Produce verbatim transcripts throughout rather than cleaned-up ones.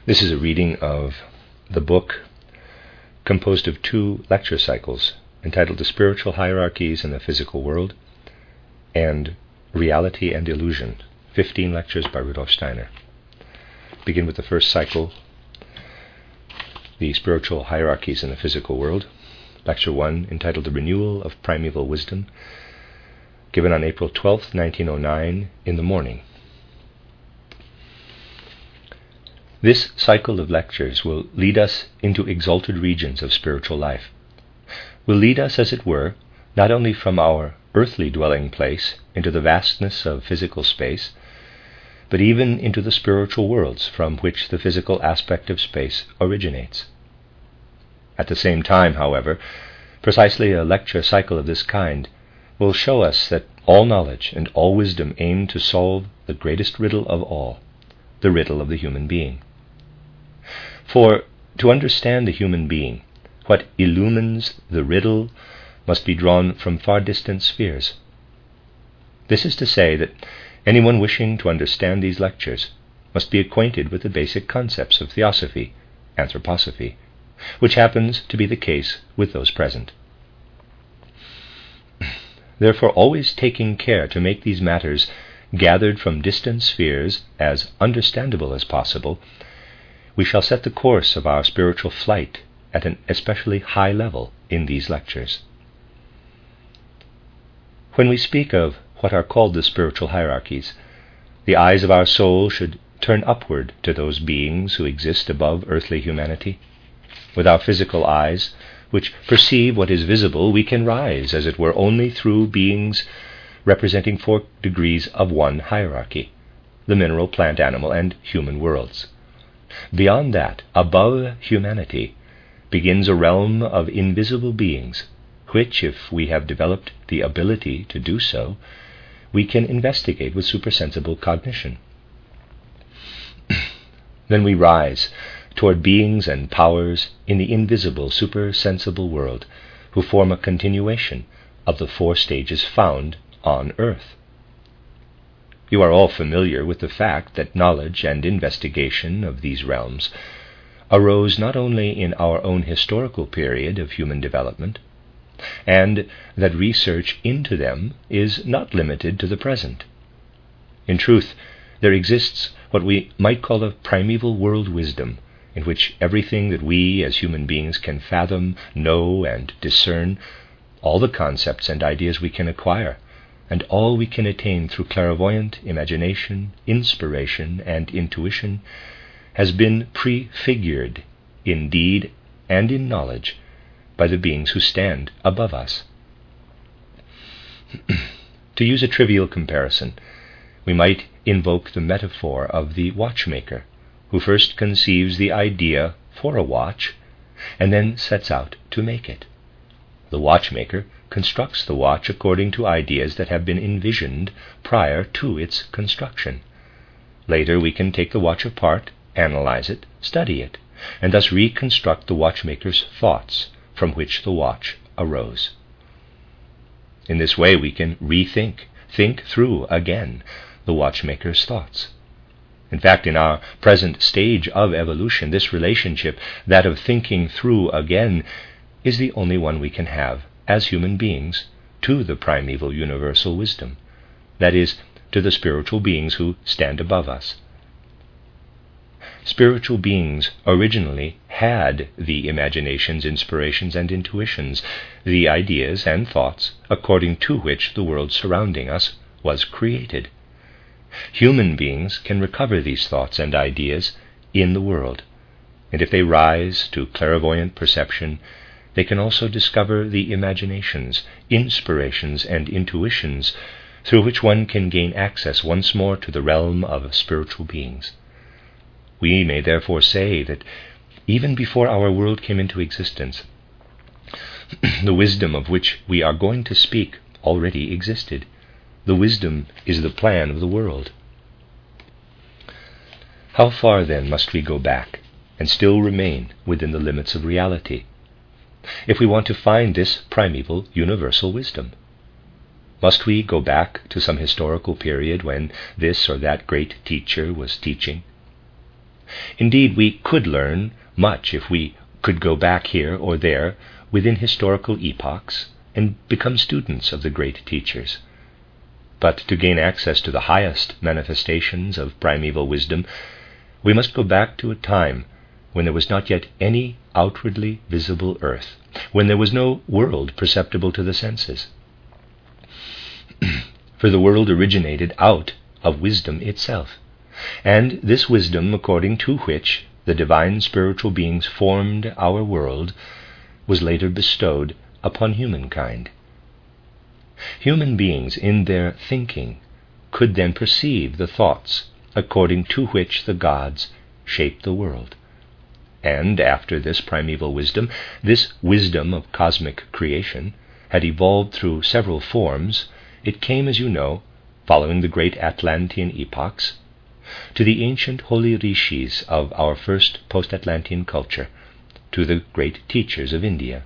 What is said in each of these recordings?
This is a reading of the book composed of two lecture cycles entitled The Spiritual Hierarchies in the Physical World and Reality and Illusion, fifteen lectures by Rudolf Steiner. Begin with the first cycle, The Spiritual Hierarchies in the Physical World, Lecture one, entitled The Renewal of Primeval Wisdom, given on April twelfth, nineteen oh nine, in the morning. This cycle of lectures will lead us into exalted regions of spiritual life, will lead us, as it were, not only from our earthly dwelling place into the vastness of physical space, but even into the spiritual worlds from which the physical aspect of space originates. At the same time, however, precisely a lecture cycle of this kind will show us that all knowledge and all wisdom aim to solve the greatest riddle of all, the riddle of the human being. For to understand the human being, what illumines the riddle must be drawn from far distant spheres. This is to say that anyone wishing to understand these lectures must be acquainted with the basic concepts of theosophy, anthroposophy, which happens to be the case with those present. Therefore, always taking care to make these matters gathered from distant spheres as understandable as possible, we shall set the course of our spiritual flight at an especially high level in these lectures. When we speak of what are called the spiritual hierarchies, the eyes of our soul should turn upward to those beings who exist above earthly humanity. With our physical eyes, which perceive what is visible, we can rise, as it were, only through beings representing four degrees of one hierarchy, the mineral, plant, animal, and human worlds. Beyond that, above humanity, begins a realm of invisible beings, which, if we have developed the ability to do so, we can investigate with supersensible cognition. Then we rise toward beings and powers in the invisible, supersensible world, who form a continuation of the four stages found on earth. You are all familiar with the fact that knowledge and investigation of these realms arose not only in our own historical period of human development, and that research into them is not limited to the present. In truth, there exists what we might call a primeval world wisdom, in which everything that we as human beings can fathom, know, and discern, all the concepts and ideas we can acquire, and all we can attain through clairvoyant imagination, inspiration, and intuition, has been prefigured in deed and in knowledge by the beings who stand above us. To use a trivial comparison, we might invoke the metaphor of the watchmaker, who first conceives the idea for a watch and then sets out to make it. The watchmaker constructs the watch according to ideas that have been envisioned prior to its construction. Later we can take the watch apart, analyze it, study it, and thus reconstruct the watchmaker's thoughts from which the watch arose. In this way we can rethink, think through again the watchmaker's thoughts. In fact, in our present stage of evolution, this relationship, that of thinking through again, is the only one we can have as human beings to the primeval universal wisdom, that is, to the spiritual beings who stand above us. Spiritual beings originally had the imaginations, inspirations, and intuitions, the ideas and thoughts according to which the world surrounding us was created. Human beings can recover these thoughts and ideas in the world, and if they rise to clairvoyant perception, they can also discover the imaginations, inspirations, and intuitions through which one can gain access once more to the realm of spiritual beings. We may therefore say that even before our world came into existence, the wisdom of which we are going to speak already existed. The wisdom is the plan of the world. How far then must we go back and still remain within the limits of reality, if we want to find this primeval universal wisdom? Must we go back to some historical period when this or that great teacher was teaching? Indeed, we could learn much if we could go back here or there within historical epochs and become students of the great teachers. But to gain access to the highest manifestations of primeval wisdom, we must go back to a time when there was not yet any outwardly visible earth, when there was no world perceptible to the senses. For the world originated out of wisdom itself, and this wisdom, according to which the divine spiritual beings formed our world, was later bestowed upon humankind. Human beings, in their thinking, could then perceive the thoughts according to which the gods shaped the world. And after this primeval wisdom, this wisdom of cosmic creation, had evolved through several forms, it came, as you know, following the great Atlantean epochs, to the ancient holy rishis of our first post-Atlantean culture, to the great teachers of India.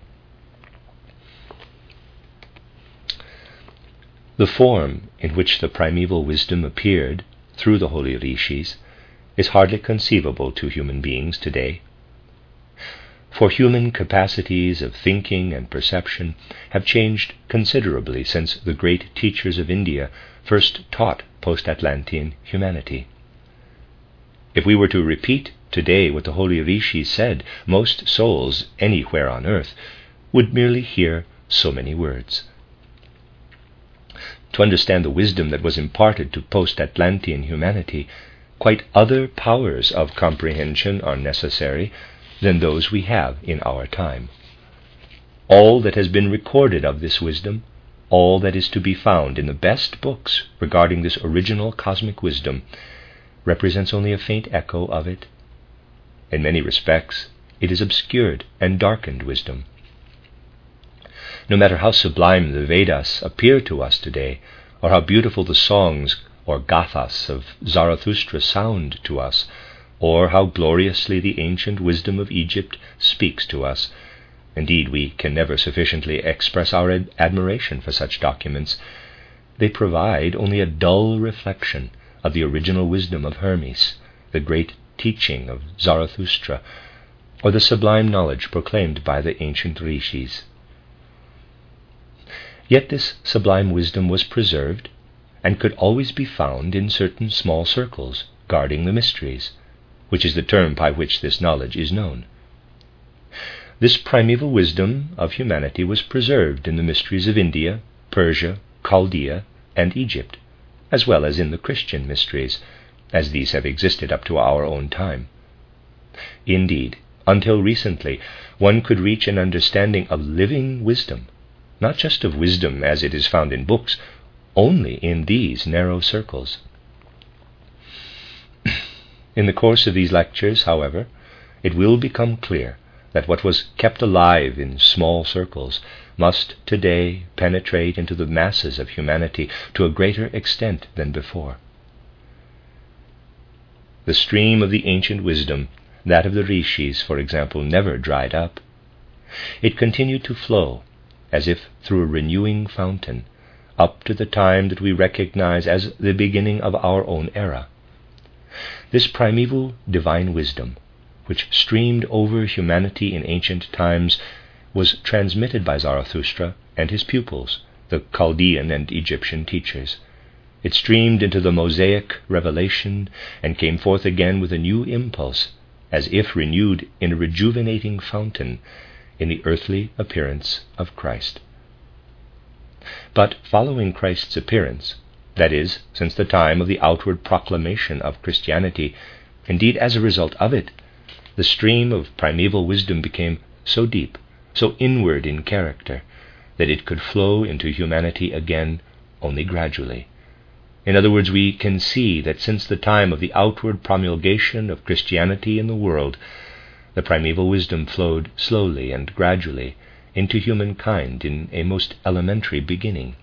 The form in which the primeval wisdom appeared through the holy rishis is hardly conceivable to human beings today. For human capacities of thinking and perception have changed considerably since the great teachers of India first taught post-Atlantean humanity. If we were to repeat today what the holy rishis said, most souls anywhere on earth would merely hear so many words. To understand the wisdom that was imparted to post-Atlantean humanity, quite other powers of comprehension are necessary than those we have in our time. All that has been recorded of this wisdom, all that is to be found in the best books regarding this original cosmic wisdom, represents only a faint echo of it. In many respects, it is obscured and darkened wisdom. No matter how sublime the Vedas appear to us today, or how beautiful the songs or gathas of Zarathustra sound to us, or how gloriously the ancient wisdom of Egypt speaks to us. Indeed, we can never sufficiently express our ad- admiration for such documents. They provide only a dull reflection of the original wisdom of Hermes, the great teaching of Zarathustra, or the sublime knowledge proclaimed by the ancient rishis. Yet this sublime wisdom was preserved, and could always be found in certain small circles guarding the mysteries, which is the term by which this knowledge is known. This primeval wisdom of humanity was preserved in the mysteries of India, Persia, Chaldea, and Egypt, as well as in the Christian mysteries, as these have existed up to our own time. Indeed, until recently, one could reach an understanding of living wisdom, not just of wisdom as it is found in books, only in these narrow circles. In the course of these lectures, however, it will become clear that what was kept alive in small circles must today penetrate into the masses of humanity to a greater extent than before. The stream of the ancient wisdom, that of the rishis, for example, never dried up. It continued to flow, as if through a renewing fountain, up to the time that we recognize as the beginning of our own era. This primeval divine wisdom, which streamed over humanity in ancient times, was transmitted by Zarathustra and his pupils, the Chaldean and Egyptian teachers. It streamed into the Mosaic revelation and came forth again with a new impulse, as if renewed in a rejuvenating fountain, in the earthly appearance of Christ. But following Christ's appearance, that is, since the time of the outward proclamation of Christianity, indeed as a result of it, the stream of primeval wisdom became so deep, so inward in character, that it could flow into humanity again only gradually. In other words, we can see that since the time of the outward promulgation of Christianity in the world, the primeval wisdom flowed slowly and gradually into humankind in a most elementary beginning.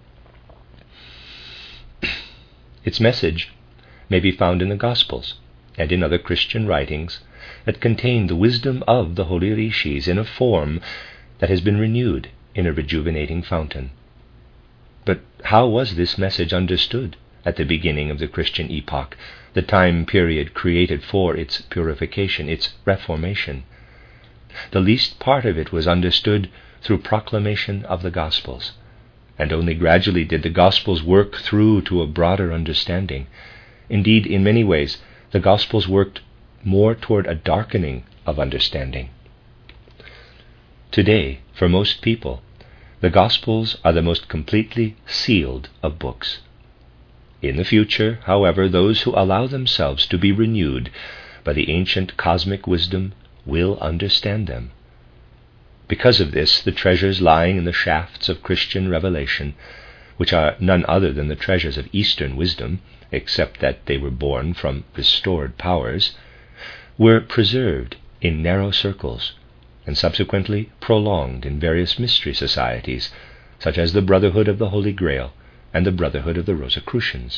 Its message may be found in the Gospels and in other Christian writings that contain the wisdom of the holy rishis in a form that has been renewed in a rejuvenating fountain. But how was this message understood at the beginning of the Christian epoch, the time period created for its purification, its reformation. The least part of it was understood through proclamation of the Gospels, and only gradually did the Gospels work through to a broader understanding. Indeed, in many ways, the Gospels worked more toward a darkening of understanding. Today, for most people, the Gospels are the most completely sealed of books. In the future, however, those who allow themselves to be renewed by the ancient cosmic wisdom will understand them. Because of this, the treasures lying in the shafts of Christian revelation, which are none other than the treasures of Eastern wisdom, except that they were born from restored powers, were preserved in narrow circles, and subsequently prolonged in various mystery societies, such as the Brotherhood of the Holy Grail and the Brotherhood of the Rosicrucians.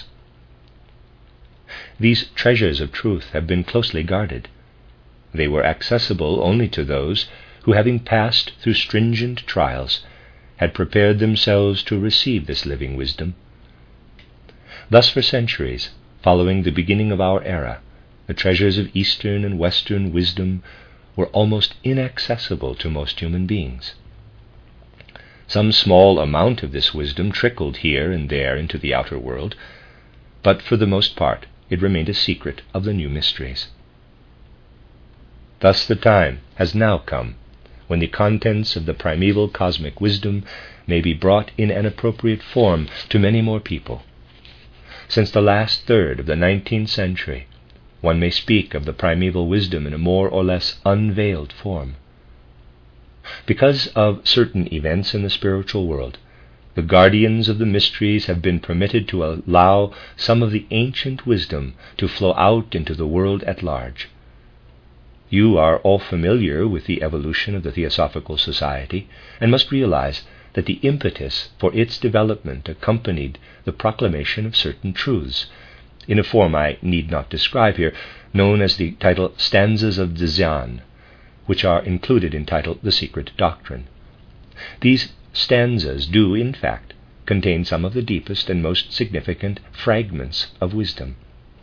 These treasures of truth have been closely guarded. They were accessible only to those who, having passed through stringent trials, had prepared themselves to receive this living wisdom. Thus, for centuries, following the beginning of our era, the treasures of Eastern and Western wisdom were almost inaccessible to most human beings. Some small amount of this wisdom trickled here and there into the outer world, but for the most part it remained a secret of the new mysteries. Thus the time has now come when the contents of the primeval cosmic wisdom may be brought in an appropriate form to many more people. Since the last third of the nineteenth century, one may speak of the primeval wisdom in a more or less unveiled form. Because of certain events in the spiritual world, the guardians of the mysteries have been permitted to allow some of the ancient wisdom to flow out into the world at large. You are all familiar with the evolution of the Theosophical Society, and must realize that the impetus for its development accompanied the proclamation of certain truths, in a form I need not describe here, known as the title Stanzas of Dzyan, which are included in title The Secret Doctrine. These stanzas do, in fact, contain some of the deepest and most significant fragments of wisdom.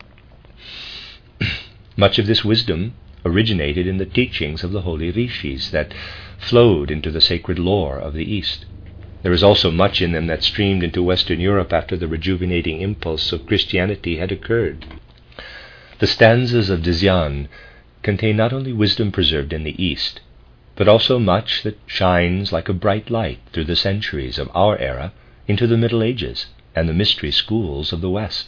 Much of this wisdom originated in the teachings of the holy rishis that flowed into the sacred lore of the East. There is also much in them that streamed into Western Europe after the rejuvenating impulse of Christianity had occurred. The stanzas of Dzyan contain not only wisdom preserved in the East, but also much that shines like a bright light through the centuries of our era into the Middle Ages and the mystery schools of the West.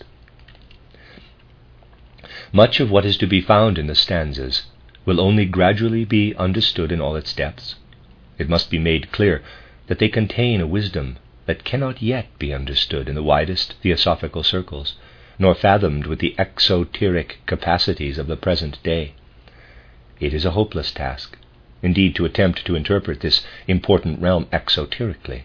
Much of what is to be found in the stanzas will only gradually be understood in all its depths. It must be made clear that they contain a wisdom that cannot yet be understood in the widest theosophical circles, nor fathomed with the exoteric capacities of the present day. It is a hopeless task, indeed, to attempt to interpret this important realm exoterically.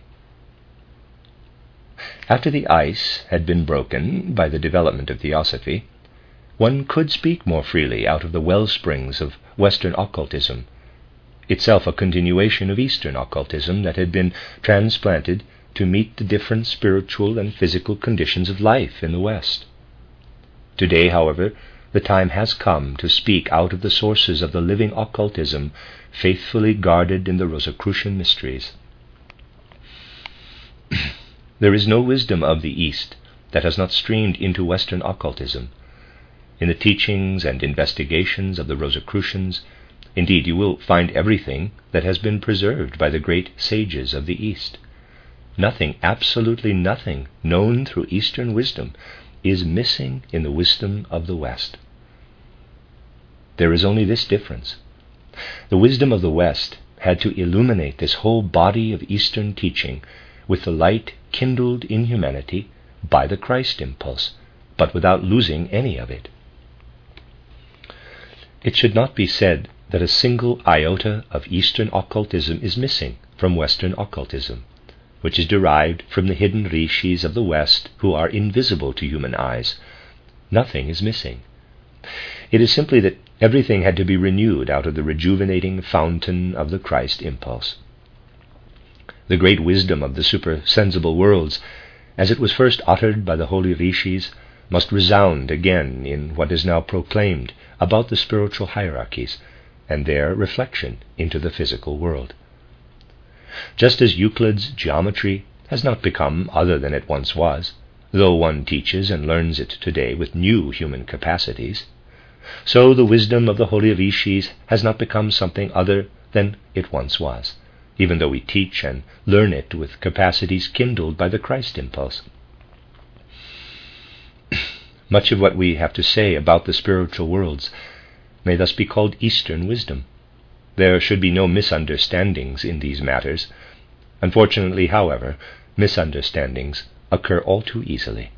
After the ice had been broken by the development of theosophy, one could speak more freely out of the wellsprings of Western occultism, itself a continuation of Eastern occultism that had been transplanted to meet the different spiritual and physical conditions of life in the West. Today, however, the time has come to speak out of the sources of the living occultism faithfully guarded in the Rosicrucian mysteries. There is no wisdom of the East that has not streamed into Western occultism. In the teachings and investigations of the Rosicrucians, indeed, you will find everything that has been preserved by the great sages of the East. Nothing, absolutely nothing, known through Eastern wisdom is missing in the wisdom of the West. There is only this difference. The wisdom of the West had to illuminate this whole body of Eastern teaching with the light kindled in humanity by the Christ impulse, but without losing any of it. It should not be said that a single iota of Eastern occultism is missing from Western occultism, which is derived from the hidden rishis of the West who are invisible to human eyes. Nothing is missing. It is simply that everything had to be renewed out of the rejuvenating fountain of the Christ impulse. The great wisdom of the supersensible worlds as it was first uttered by the holy rishis, must resound again in what is now proclaimed about the spiritual hierarchies and their reflection into the physical world. Just as Euclid's geometry has not become other than it once was, though one teaches and learns it today with new human capacities, so the wisdom of the holy rishis has not become something other than it once was, even though we teach and learn it with capacities kindled by the Christ impulse. Much of what we have to say about the spiritual worlds may thus be called Eastern wisdom. There should be no misunderstandings in these matters. Unfortunately, however, misunderstandings occur all too easily.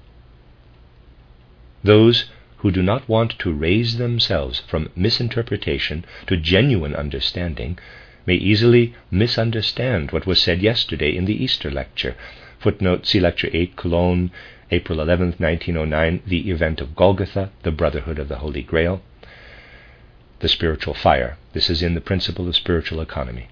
Those who do not want to raise themselves from misinterpretation to genuine understanding may easily misunderstand what was said yesterday in the Easter lecture. Footnote, see Lecture eight, Cologne, April eleventh, nineteen oh nine, The Event of Golgotha, the Brotherhood of the Holy Grail, the Spiritual Fire. This is in the Principle of Spiritual Economy.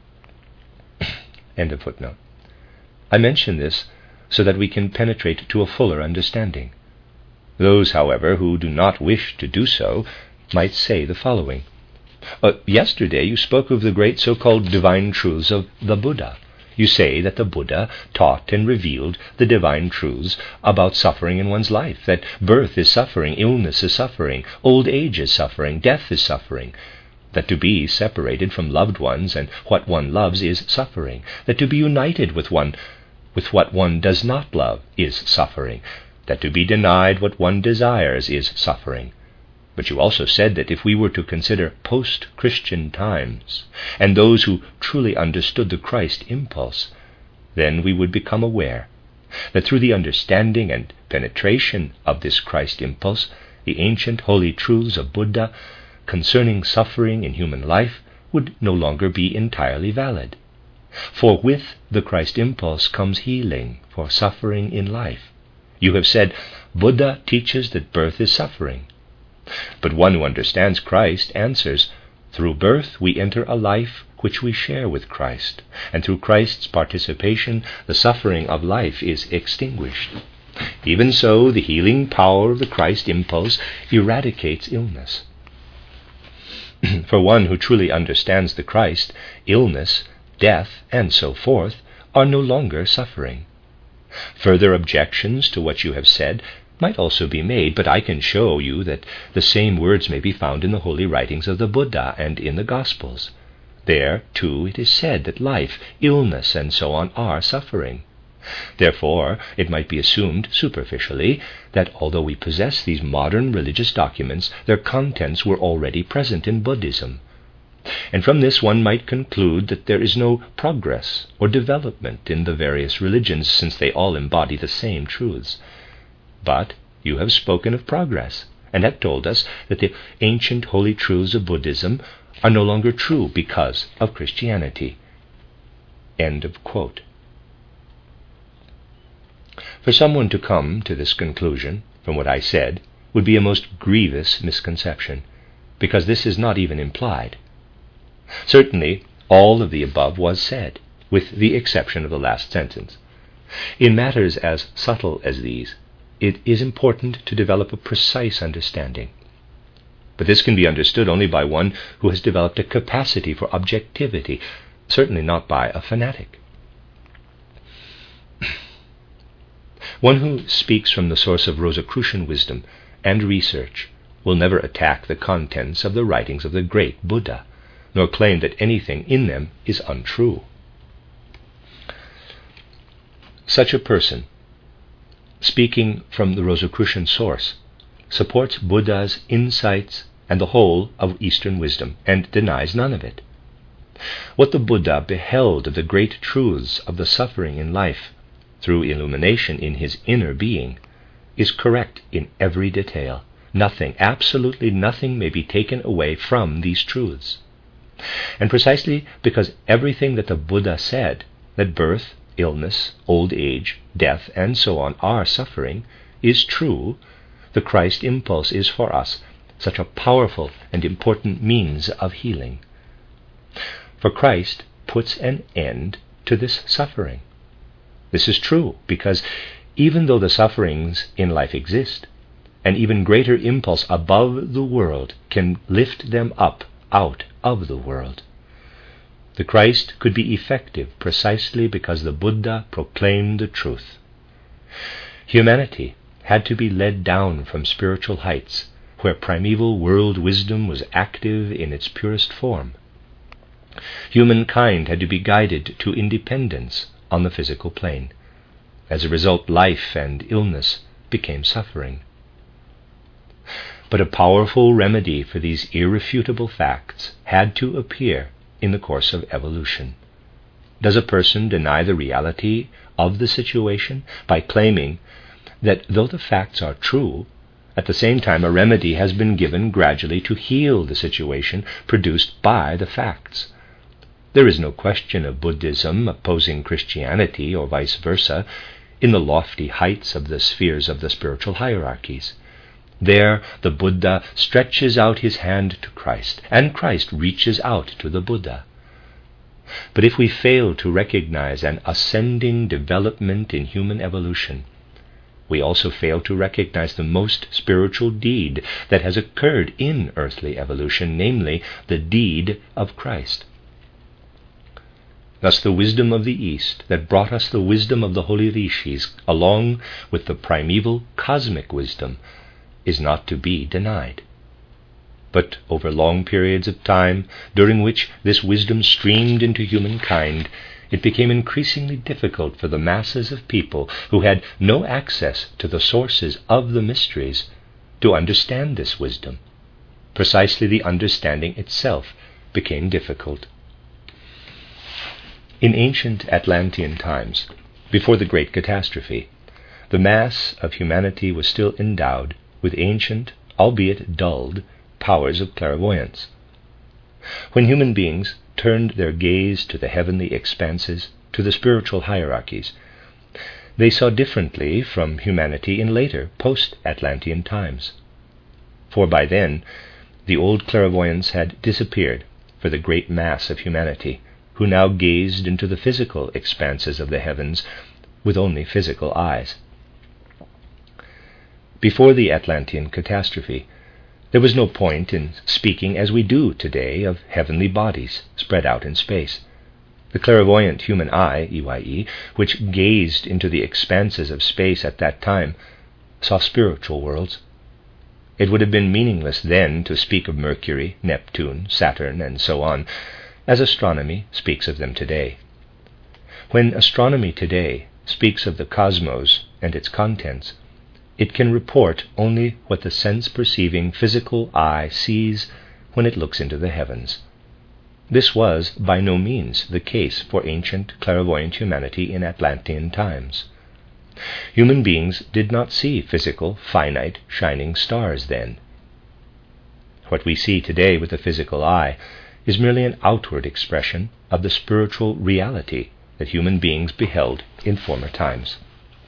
End of footnote. I mention this so that we can penetrate to a fuller understanding. Those, however, who do not wish to do so might say the following. Uh, yesterday you spoke of the great so-called divine truths of the Buddha. You say that the Buddha taught and revealed the divine truths about suffering in one's life, that birth is suffering, illness is suffering, old age is suffering, death is suffering, that to be separated from loved ones and what one loves is suffering, that to be united with one with what one does not love is suffering, that to be denied what one desires is suffering. But you also said that if we were to consider post-Christian times and those who truly understood the Christ impulse, then we would become aware that through the understanding and penetration of this Christ impulse, the ancient holy truths of Buddha concerning suffering in human life would no longer be entirely valid. For with the Christ impulse comes healing for suffering in life. You have said, Buddha teaches that birth is suffering. But one who understands Christ answers, through birth we enter a life which we share with Christ, and through Christ's participation the suffering of life is extinguished. Even so, the healing power of the Christ impulse eradicates illness. For one who truly understands the Christ, illness, death, and so forth are no longer suffering. Further objections to what you have said might also be made, but I can show you that the same words may be found in the holy writings of the Buddha and in the Gospels. There, too, it is said that life, illness, and so on are suffering. Therefore, it might be assumed superficially that although we possess these modern religious documents, their contents were already present in Buddhism. And from this one might conclude that there is no progress or development in the various religions, since they all embody the same truths. But you have spoken of progress, and have told us that the ancient holy truths of Buddhism are no longer true because of Christianity. End of quote. For someone to come to this conclusion from what I said would be a most grievous misconception, because this is not even implied. Certainly, all of the above was said, with the exception of the last sentence. In matters as subtle as these, it is important to develop a precise understanding. But this can be understood only by one who has developed a capacity for objectivity, certainly not by a fanatic. One who speaks from the source of Rosicrucian wisdom and research will never attack the contents of the writings of the great Buddha, nor claim that anything in them is untrue. Such a person, speaking from the Rosicrucian source, supports Buddha's insights and the whole of Eastern wisdom, and denies none of it. What the Buddha beheld of the great truths of the suffering in life, through illumination in his inner being, is correct in every detail. Nothing, absolutely nothing, may be taken away from these truths. And precisely because everything that the Buddha said, that birth, illness, old age, death, and so on are suffering, is true, the Christ impulse is for us such a powerful and important means of healing. For Christ puts an end to this suffering. This is true because even though the sufferings in life exist, an even greater impulse above the world can lift them up out of the world. The Christ could be effective precisely because the Buddha proclaimed the truth. Humanity had to be led down from spiritual heights, where primeval world wisdom was active in its purest form. Humankind had to be guided to independence on the physical plane. As a result, life and illness became suffering. But a powerful remedy for these irrefutable facts had to appear in the course of evolution. Does a person deny the reality of the situation by claiming that though the facts are true, at the same time a remedy has been given gradually to heal the situation produced by the facts? There is no question of Buddhism opposing Christianity or vice versa in the lofty heights of the spheres of the spiritual hierarchies. There the Buddha stretches out his hand to Christ, and Christ reaches out to the Buddha. But if we fail to recognize an ascending development in human evolution, we also fail to recognize the most spiritual deed that has occurred in earthly evolution, namely the deed of Christ. Thus the wisdom of the East that brought us the wisdom of the holy rishis, along with the primeval cosmic wisdom, is not to be denied. But over long periods of time, during which this wisdom streamed into humankind, it became increasingly difficult for the masses of people who had no access to the sources of the mysteries to understand this wisdom. Precisely the understanding itself became difficult. In ancient Atlantean times, before the great catastrophe, the mass of humanity was still endowed with ancient, albeit dulled, powers of clairvoyance. When human beings turned their gaze to the heavenly expanses, to the spiritual hierarchies, they saw differently from humanity in later, post-Atlantean times. For by then, the old clairvoyance had disappeared for the great mass of humanity, who now gazed into the physical expanses of the heavens with only physical eyes. Before the Atlantean catastrophe, there was no point in speaking as we do today of heavenly bodies spread out in space. The clairvoyant human eye, E Y E, which gazed into the expanses of space at that time, saw spiritual worlds. It would have been meaningless then to speak of Mercury, Neptune, Saturn, and so on, as astronomy speaks of them today. When astronomy today speaks of the cosmos and its contents, it can report only what the sense-perceiving physical eye sees when it looks into the heavens. This was by no means the case for ancient clairvoyant humanity in Atlantean times. Human beings did not see physical, finite, shining stars then. What we see today with the physical eye is merely an outward expression of the spiritual reality that human beings beheld in former times.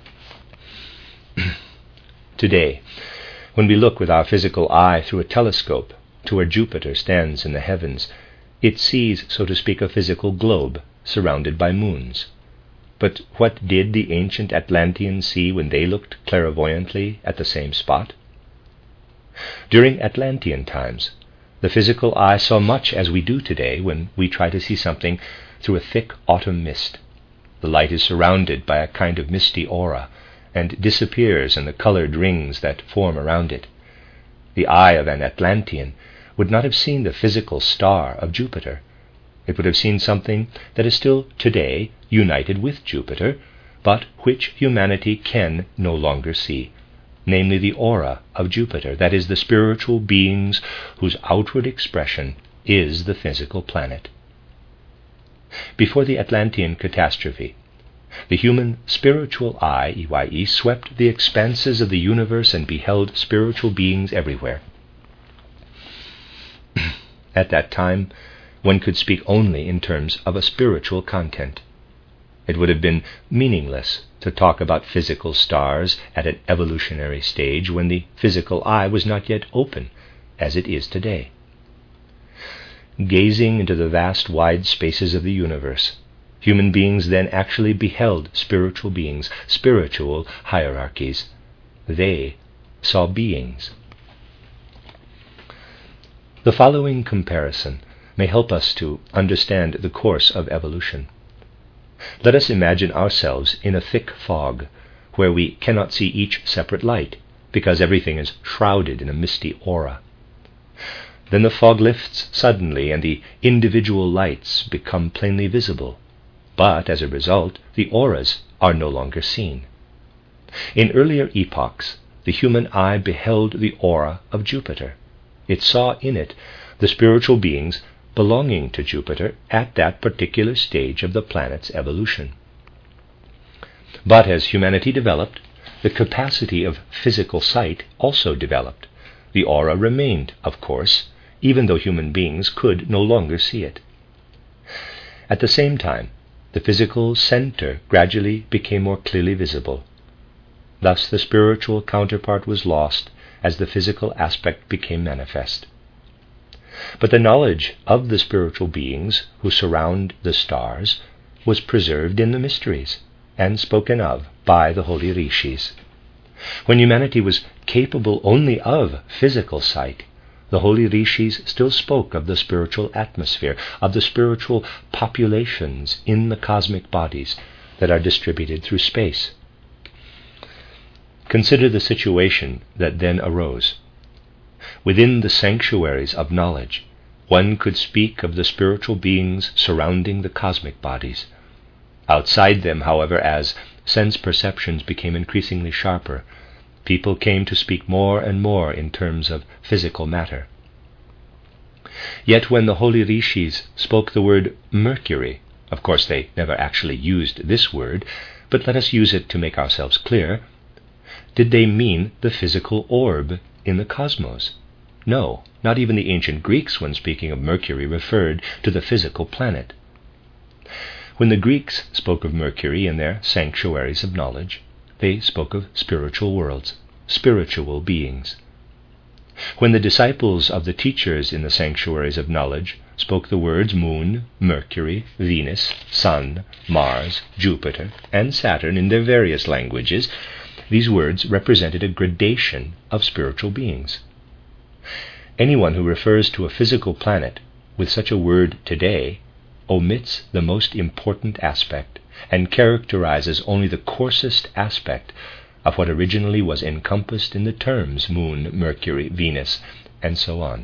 Today, when we look with our physical eye through a telescope to where Jupiter stands in the heavens, it sees, so to speak, a physical globe surrounded by moons. But what did the ancient Atlanteans see when they looked clairvoyantly at the same spot? During Atlantean times, the physical eye saw much as we do today when we try to see something through a thick autumn mist. The light is surrounded by a kind of misty aura, and disappears in the colored rings that form around it. The eye of an Atlantean would not have seen the physical star of Jupiter. It would have seen something that is still today united with Jupiter, but which humanity can no longer see, namely the aura of Jupiter, that is, the spiritual beings whose outward expression is the physical planet. Before the Atlantean catastrophe, the human spiritual eye, E Y E, swept the expanses of the universe and beheld spiritual beings everywhere. At that time, one could speak only in terms of a spiritual content. It would have been meaningless to talk about physical stars at an evolutionary stage when the physical eye was not yet open, as it is today. Gazing into the vast wide spaces of the universe, Human beings then actually beheld spiritual beings, spiritual hierarchies. They saw beings. The following comparison may help us to understand the course of evolution. Let us imagine ourselves in a thick fog where we cannot see each separate light because everything is shrouded in a misty aura. Then the fog lifts suddenly and the individual lights become plainly visible, but as a result, the auras are no longer seen. In earlier epochs, the human eye beheld the aura of Jupiter. It saw in it the spiritual beings belonging to Jupiter at that particular stage of the planet's evolution. But as humanity developed, the capacity of physical sight also developed. The aura remained, of course, even though human beings could no longer see it. At the same time, the physical center gradually became more clearly visible. Thus the spiritual counterpart was lost as the physical aspect became manifest. But the knowledge of the spiritual beings who surround the stars was preserved in the mysteries and spoken of by the holy rishis. When humanity was capable only of physical sight, the holy rishis still spoke of the spiritual atmosphere, of the spiritual populations in the cosmic bodies that are distributed through space. Consider the situation that then arose. Within the sanctuaries of knowledge, one could speak of the spiritual beings surrounding the cosmic bodies. Outside them, however, as sense perceptions became increasingly sharper, people came to speak more and more in terms of physical matter. Yet when the holy rishis spoke the word Mercury, of course they never actually used this word, but let us use it to make ourselves clear, did they mean the physical orb in the cosmos? No, not even the ancient Greeks, when speaking of Mercury, referred to the physical planet. When the Greeks spoke of Mercury in their sanctuaries of knowledge, they spoke of spiritual worlds, spiritual beings. When the disciples of the teachers in the sanctuaries of knowledge spoke the words Moon, Mercury, Venus, Sun, Mars, Jupiter, and Saturn in their various languages, these words represented a gradation of spiritual beings. Anyone who refers to a physical planet with such a word today omits the most important aspect and characterizes only the coarsest aspect of what originally was encompassed in the terms Moon, Mercury, Venus, and so on.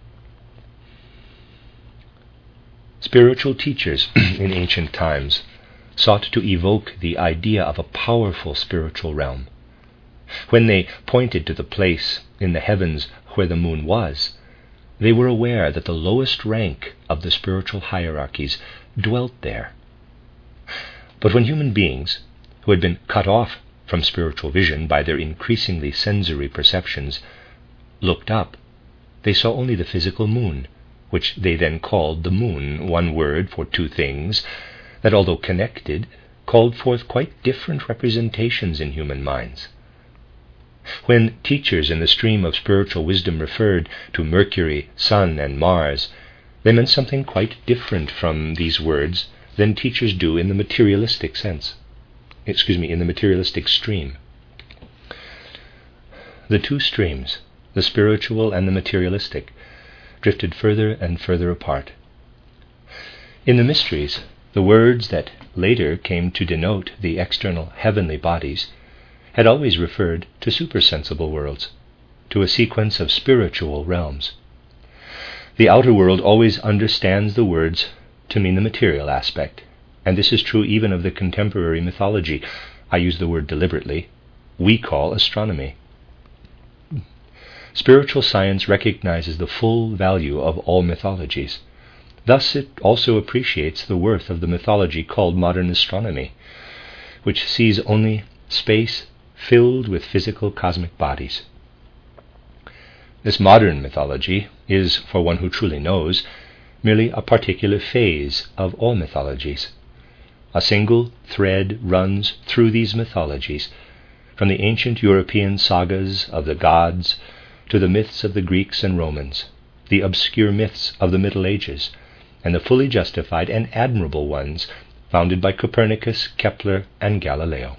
Spiritual teachers in ancient times sought to evoke the idea of a powerful spiritual realm. When they pointed to the place in the heavens where the moon was, they were aware that the lowest rank of the spiritual hierarchies dwelt there. But when human beings, who had been cut off from spiritual vision by their increasingly sensory perceptions, looked up, they saw only the physical moon, which they then called the moon, one word for two things that, although connected, called forth quite different representations in human minds. When teachers in the stream of spiritual wisdom referred to Mercury, Sun, and Mars, they meant something quite different from these words than teachers do in the materialistic sense. Excuse me, in the materialistic stream. The two streams, the spiritual and the materialistic, drifted further and further apart. In the mysteries, the words that later came to denote the external heavenly bodies had always referred to supersensible worlds, to a sequence of spiritual realms. The outer world always understands the words to mean the material aspect, and this is true even of the contemporary mythology I use the word deliberately, we call astronomy. Spiritual science recognizes the full value of all mythologies. Thus it also appreciates the worth of the mythology called modern astronomy, which sees only space filled with physical cosmic bodies. This modern mythology is, for one who truly knows, merely a particular phase of all mythologies. A single thread runs through these mythologies, from the ancient European sagas of the gods to the myths of the Greeks and Romans, the obscure myths of the Middle Ages, and the fully justified and admirable ones founded by Copernicus, Kepler, and Galileo.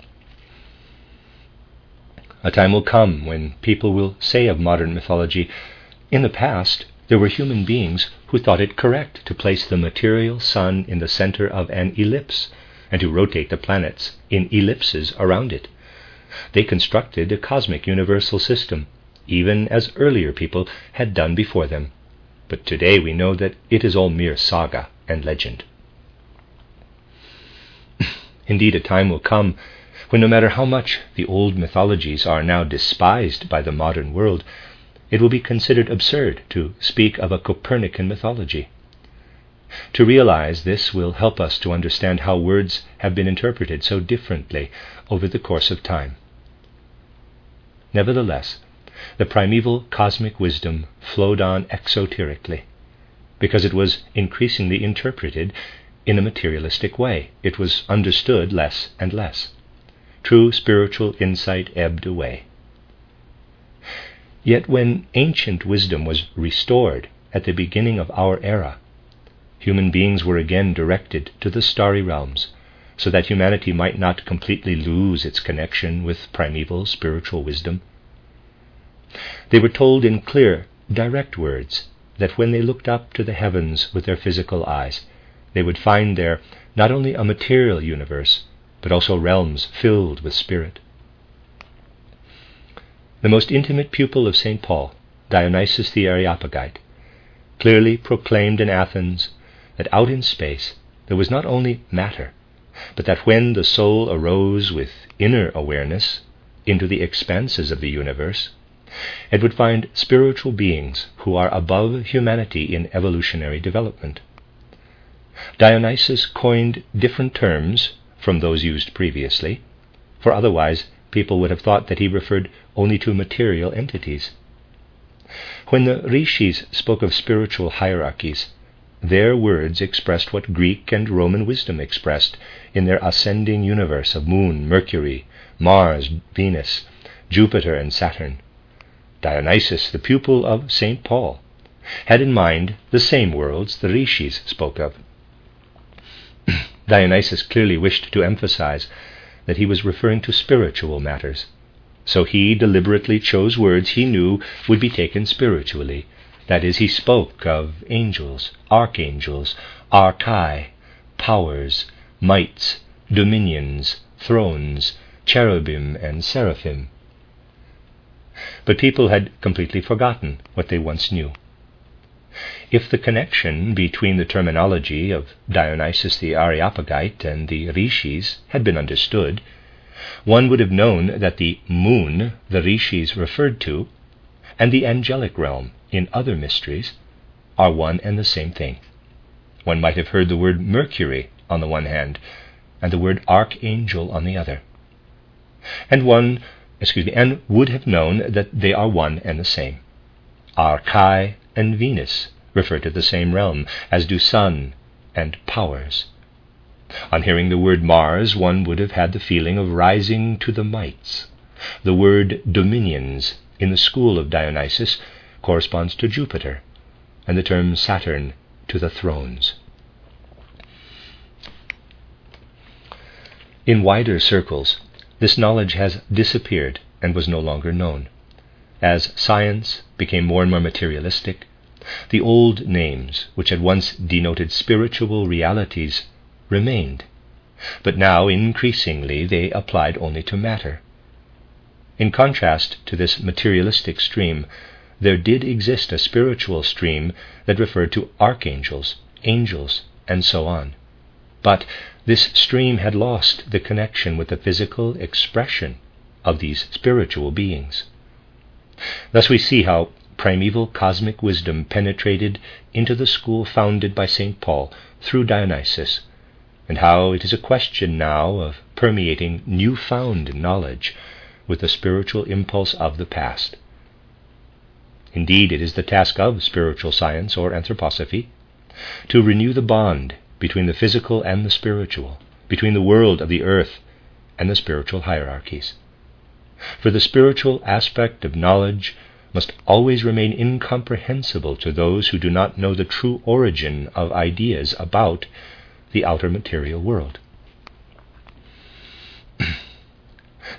A time will come when people will say of modern mythology, "In the past, there were human beings who thought it correct to place the material sun in the center of an ellipse and to rotate the planets in ellipses around it. They constructed a cosmic universal system, even as earlier people had done before them. But today we know that it is all mere saga and legend." Indeed, a time will come when no matter how much the old mythologies are now despised by the modern world, it will be considered absurd to speak of a Copernican mythology. To realize this will help us to understand how words have been interpreted so differently over the course of time. Nevertheless, the primeval cosmic wisdom flowed on exoterically, because it was increasingly interpreted in a materialistic way. It was understood less and less. True spiritual insight ebbed away. Yet when ancient wisdom was restored at the beginning of our era, human beings were again directed to the starry realms, so that humanity might not completely lose its connection with primeval spiritual wisdom. They were told in clear, direct words that when they looked up to the heavens with their physical eyes, they would find there not only a material universe, but also realms filled with spirit. The most intimate pupil of Saint Paul, Dionysius the Areopagite, clearly proclaimed in Athens that out in space there was not only matter, but that when the soul arose with inner awareness into the expanses of the universe, it would find spiritual beings who are above humanity in evolutionary development. Dionysius coined different terms from those used previously, for otherwise people would have thought that he referred only to material entities. When the rishis spoke of spiritual hierarchies, their words expressed what Greek and Roman wisdom expressed in their ascending universe of Moon, Mercury, Mars, Venus, Jupiter, and Saturn. Dionysius, the pupil of Saint Paul, had in mind the same worlds the rishis spoke of. Dionysius clearly wished to emphasize that he was referring to spiritual matters, so he deliberately chose words he knew would be taken spiritually. That is, he spoke of angels, archangels, archai, powers, mights, dominions, thrones, cherubim, and seraphim. But people had completely forgotten what they once knew. If the connection between the terminology of Dionysius the Areopagite and the rishis had been understood, one would have known that the moon the rishis referred to and the angelic realm in other mysteries are one and the same thing. One might have heard the word Mercury on the one hand and the word archangel on the other, and one, excuse me, and would have known that they are one and the same. Archai and Venus refer to the same realm, as do sun and powers. On hearing the word Mars, one would have had the feeling of rising to the mights. The word dominions in the school of Dionysius corresponds to Jupiter, and the term Saturn to the thrones. In wider circles, this knowledge has disappeared and was no longer known. As science became more and more materialistic, the old names, which had once denoted spiritual realities, remained, but now increasingly they applied only to matter. In contrast to this materialistic stream, there did exist a spiritual stream that referred to archangels, angels, and so on. But this stream had lost the connection with the physical expression of these spiritual beings. Thus we see how primeval cosmic wisdom penetrated into the school founded by Saint Paul through Dionysius, and how it is a question now of permeating newfound knowledge with the spiritual impulse of the past. Indeed, it is the task of spiritual science or anthroposophy to renew the bond between the physical and the spiritual, between the world of the earth and the spiritual hierarchies. For the spiritual aspect of knowledge must always remain incomprehensible to those who do not know the true origin of ideas about the outer material world.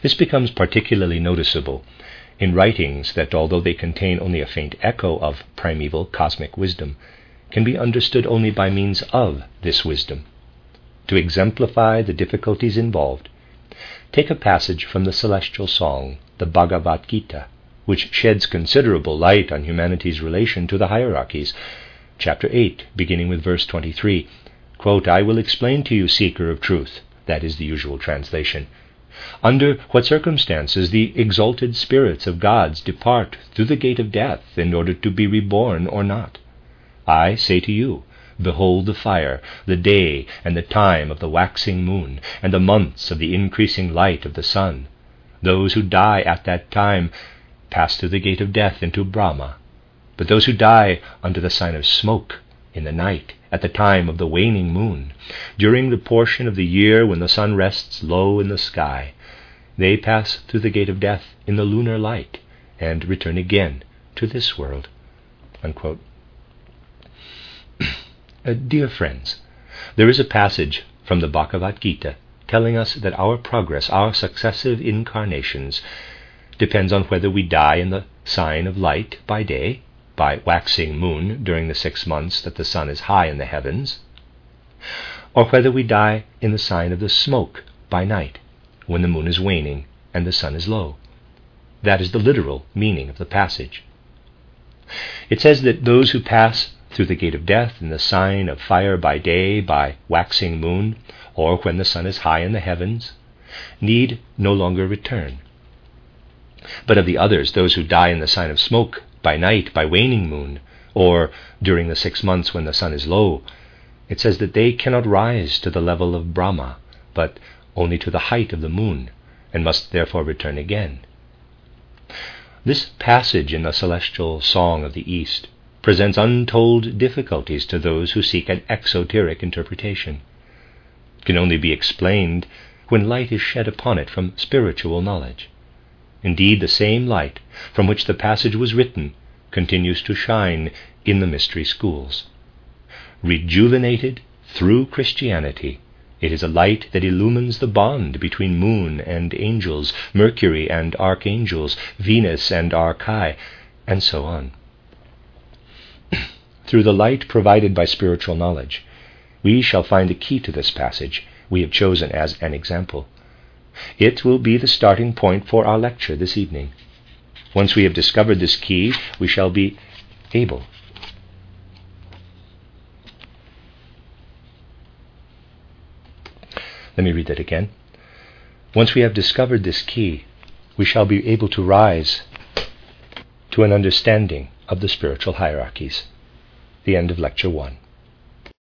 This becomes particularly noticeable in writings that, although they contain only a faint echo of primeval cosmic wisdom, can be understood only by means of this wisdom. To exemplify the difficulties involved, take a passage from the celestial song, the Bhagavad Gita, which sheds considerable light on humanity's relation to the hierarchies. Chapter eight, beginning with verse twenty-three, quote, "I will explain to you, seeker of truth," that is the usual translation, "under what circumstances the exalted spirits of gods depart through the gate of death in order to be reborn or not. I say to you, behold the fire, the day and the time of the waxing moon, and the months of the increasing light of the sun. Those who die at that time pass through the gate of death into Brahma. But those who die under the sign of smoke in the night, at the time of the waning moon, during the portion of the year when the sun rests low in the sky, they pass through the gate of death in the lunar light and return again to this world." Unquote. uh, dear friends, there is a passage from the Bhagavad Gita telling us that our progress, our successive incarnations, depends on whether we die in the sign of light by day, by waxing moon during the six months that the sun is high in the heavens, or whether we die in the sign of the smoke by night, when the moon is waning and the sun is low. That is the literal meaning of the passage. It says that those who pass through the gate of death in the sign of fire by day, by waxing moon, or when the sun is high in the heavens, need no longer return. But of the others, those who die in the sign of smoke by night, by waning moon, or during the six months when the sun is low, it says that they cannot rise to the level of Brahma, but only to the height of the moon, and must therefore return again. This passage in the celestial song of the East presents untold difficulties to those who seek an exoteric interpretation. It can only be explained when light is shed upon it from spiritual knowledge. Indeed, the same light from which the passage was written continues to shine in the mystery schools. Rejuvenated through Christianity, it is a light that illumines the bond between moon and angels, Mercury and archangels, Venus and Archai, and so on. Through the light provided by spiritual knowledge, we shall find the key to this passage we have chosen as an example. It will be the starting point for our lecture this evening. Once we have discovered this key, we shall be able Let me read that again. Once we have discovered this key, we shall be able to rise to an understanding of the spiritual hierarchies. The end of Lecture one.